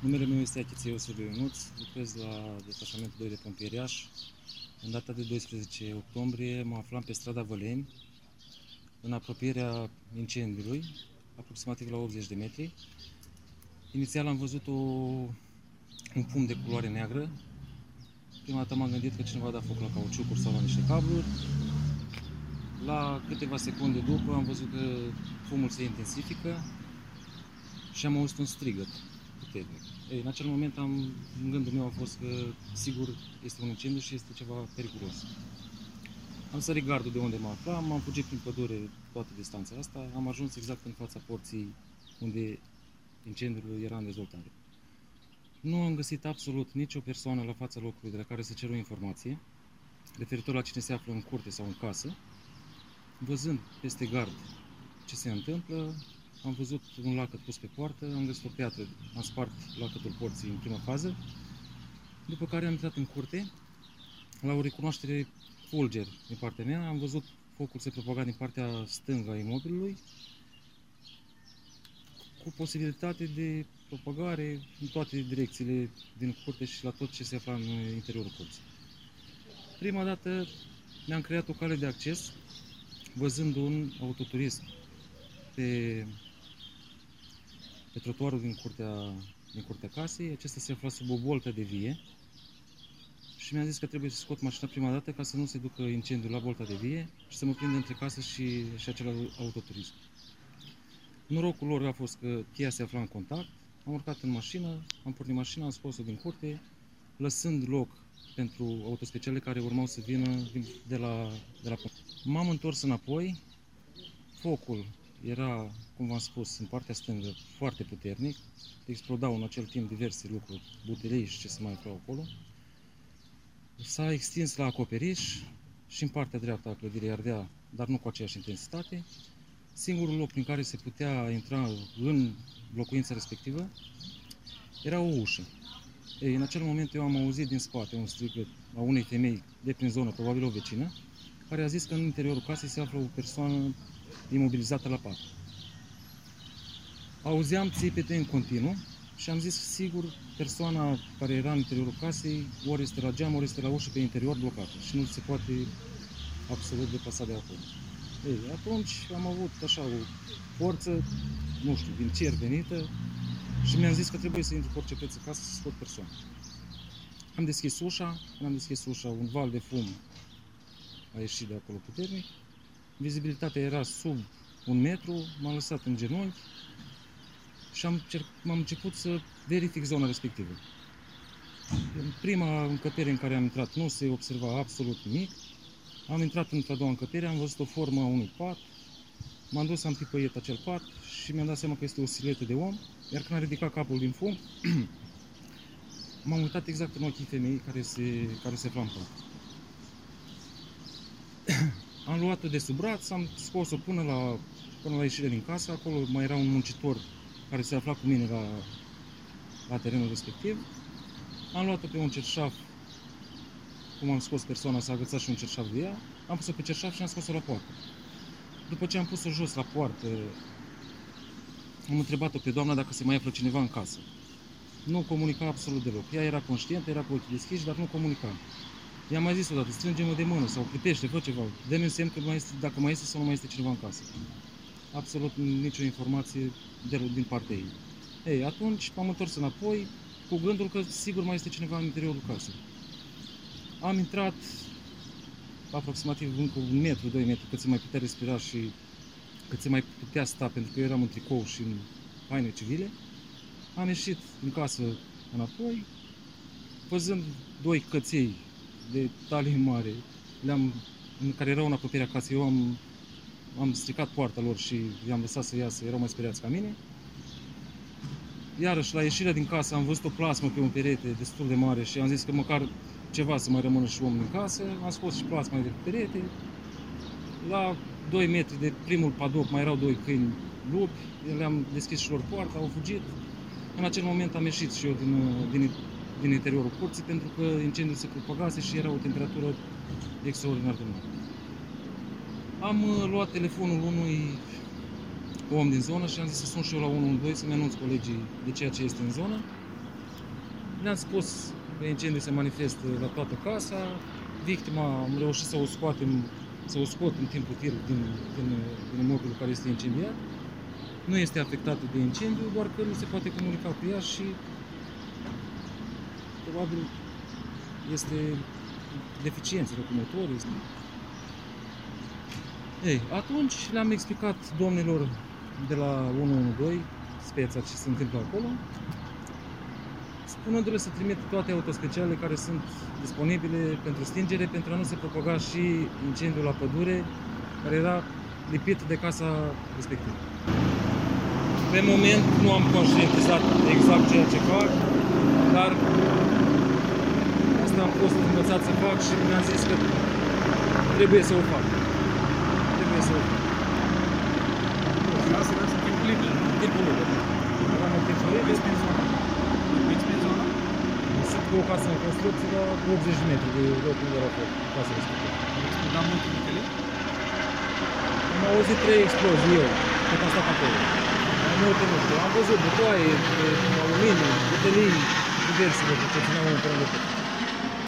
Numele meu este Achițeu Silviu Ionuț, lucrez la detașamentul 2 de pompieri Iași. În data de 12 octombrie mă aflam pe strada Văleni, în apropierea incendiului, aproximativ la 80 de metri. Inițial am văzut un pumn de culoare neagră. Prima dată m-am gândit că cineva a dat foc la cauciucuri sau la niște cabluri. La câteva secunde după am văzut că fumul se intensifică și am auzit un strigăt puternic. În acel moment în gândul meu a fost că sigur este un incendiu și este ceva periculos. Am sărit gardul de unde mă aflam, am fugit prin pădure toată distanța asta, am ajuns exact în fața porții unde incendiul era în dezvoltare. Nu am găsit absolut nicio persoană la fața locului de la care să cer o informație referitor la cine se află în curte sau în casă. Văzând peste gard ce se întâmplă, am văzut un lacăt pus pe poartă, am găsit o piatră, am spart lacătul porții în prima fază, după care am intrat în curte, la o recunoaștere fulger din partea mea, am văzut focul se propaga din partea stângă a imobilului, cu posibilitate de propagare în toate direcțiile din curte și la tot ce se afla în interiorul curții. Prima dată mi-am creat o cale de acces, văzând un autoturism pe trotuarul din curtea casei. Acesta se afla sub o boltă de vie și mi-a zis că trebuie să scot mașina prima dată ca să nu se ducă incendiul la bolta de vie și să mă prindă între casă și acel autoturism. Norocul lor a fost că cheia se afla în contact, am urcat în mașină, am pornit mașina, am scos-o din curte, lăsând loc pentru autospeciale care urmau să vină de la M-am întors înapoi, focul era, cum v-am spus, în partea stângă foarte puternic, explodau în acel timp diverse lucruri, butelii și ce se mai aflau acolo. S-a extins la acoperiș și în partea dreaptă a clădirii ardea, dar nu cu aceeași intensitate. Singurul loc prin care se putea intra în locuința respectivă era o ușă. În acel moment eu am auzit din spate un strigăt a unei femei de prin zonă, probabil o vecină, care a zis că în interiorul casei se află o persoană imobilizată la pat. Auzeam țipete în continuu și am zis sigur persoana care era în interiorul casei ori este la geam, ori este la ușă pe interior blocată și nu se poate absolut depasa de acolo. Atunci am avut așa o forță, nu știu, din cer venită și mi-am zis că trebuie să intru cu orice preț în casă să scot persoana. Am deschis ușa, când am deschis ușa, un val de fum a ieșit de acolo puternic. Vizibilitatea era sub 1 metru, m-am lăsat în genunchi și am început să verific zona respectivă. În prima încăpere în care am intrat nu se observa absolut nimic. Am intrat într-a doua încăpere, am văzut o formă a unui pat, m-am dus, am pipăiet acel pat și mi-am dat seama că este o siluetă de om, iar când am ridicat capul din fum, m-am uitat exact în ochii femeii care se afla în pat. Am luat-o de sub braț, am scos-o până la ieșirea din casă, acolo mai era un muncitor care se afla cu mine la terenul respectiv. Am luat-o pe un cerșaf, cum am scos persoana, s-a agățat și un cerșaf de ea, am pus-o pe cerșaf și am scos-o la poartă. După ce am pus-o jos la poartă, am întrebat-o pe doamna dacă se mai află cineva în casă. Nu comunica absolut deloc. Ea era conștientă, era cu ochii deschiși, dar nu comunica. I-am mai zis odată, strânge-mă de mână sau clipește, fă ceva, dă-mi un semn că dacă mai este sau nu mai este cineva în casă. Absolut nicio informație din partea ei. Atunci m-am întors înapoi cu gândul că sigur mai este cineva în interiorul casei. Am intrat aproximativ încă 1 metru, 2 metri, cât se mai putea respira și cât se mai putea sta, pentru că eu eram în tricou și în haine civile. Am ieșit în casă înapoi, văzând 2 căței de talie mare, care erau în apropierea casei. Eu am stricat poarta lor și i-am lăsat să iasă, erau mai speriați ca mine. Iarăși, la ieșirea din casă, am văzut o plasmă pe un perete destul de mare și am zis că măcar ceva să mai rămână și om din casă. Am scos și plasma de pe perete. La 2 metri de primul padoc mai erau 2 câini lupi, le-am deschis și lor poarta, au fugit. În acel moment am ieșit și eu din interiorul curții, pentru că incendiul se propagase și era o temperatură extraordinar de mare. Am luat telefonul unui om din zonă și am zis să sun și eu la 112 să-mi anunț colegii de ceea ce este în zonă. Ne-am spus că incendiul se manifestă la toată casa. Victima am reușit să o scot în timp util din imobilul care este incendiat. Nu este afectată de incendiu, doar că nu se poate comunica cu ea și probabil este deficiență locomotor. Ei, atunci le-am explicat domnilor de la 112 speța ce se întâmplă acolo, spunându-le să trimită toate autospecialele care sunt disponibile pentru stingere, pentru a nu se propaga și incendiul la pădure, care era lipit de casa respectivă. Pe moment nu am conștientizat exact ceea ce fac, dar asta am fost învățat să fac și mi-am zis că trebuie să o fac. Trebuie să o fac. Asta era timpul liber, nu? Timpul liber. Eram în timpul liber. Locuiți prin zona? Locuiți prin zona? Sunt cu o casă în construcție la 80 de metri de locul unde era casa respectivă. Ați dat multe bucăle? Am auzit 3 explozii eu, cât am stat acolo. Mai multe nu știu. Am văzut butoaie, aluminiu, butelii, diverse lucruri ce țineau împreună de tot.